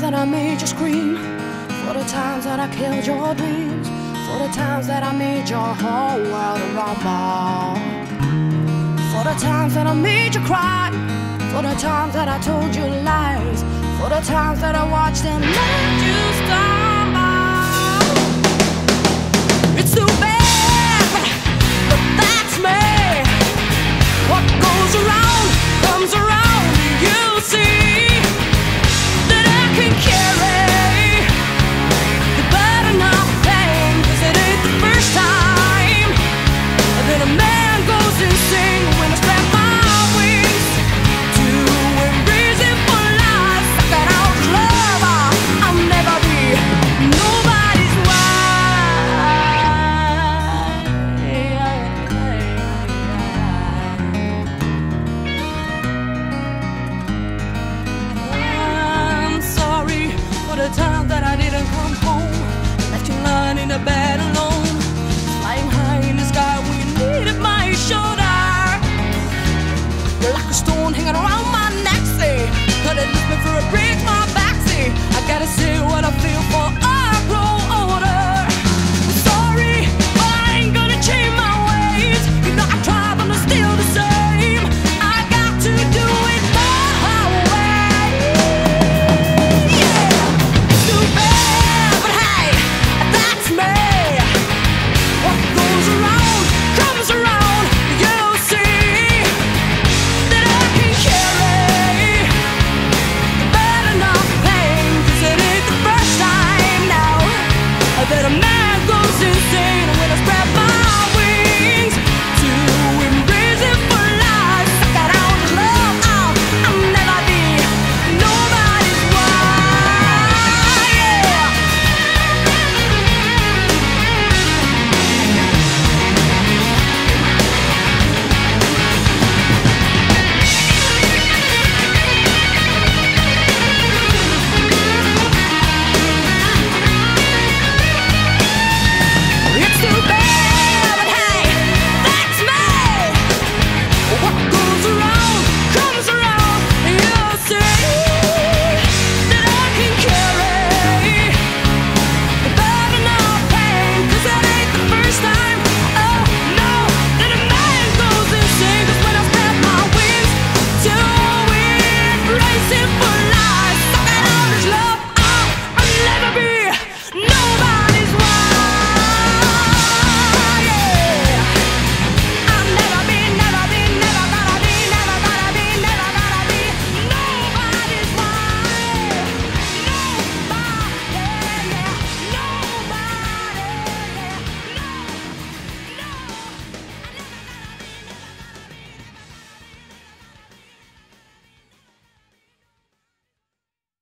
that I made you scream, for the times that I killed your dreams, for the times that I made your whole world a rumble, for the times that I made you cry, for the times that I told you lies, for the times that I watched and let you stumble. It's too bad, but that's me. What goes around comes around. You see that I can carry the burden of pain, 'cause it ain't the first time that a man goes insane. When I spread my wings to embrace it for life, sucking out love, I'll never be nobody's the time that I didn't come home, left you lying in the bed alone, flying high in the sky when you needed my shoulder. You're like a stone hanging around my neck, say, could it lift me for a break, my back, say, I gotta say what I feel for I grow older. I'm sorry, but I ain't gonna change my ways. You know I try, but I'm still the same. I got to do it my way. Yeah. Too bad, but hey, that's me. What goes around comes around. You see that I can carry the burden of pain, 'cause it ain't the first time now that a man goes insane.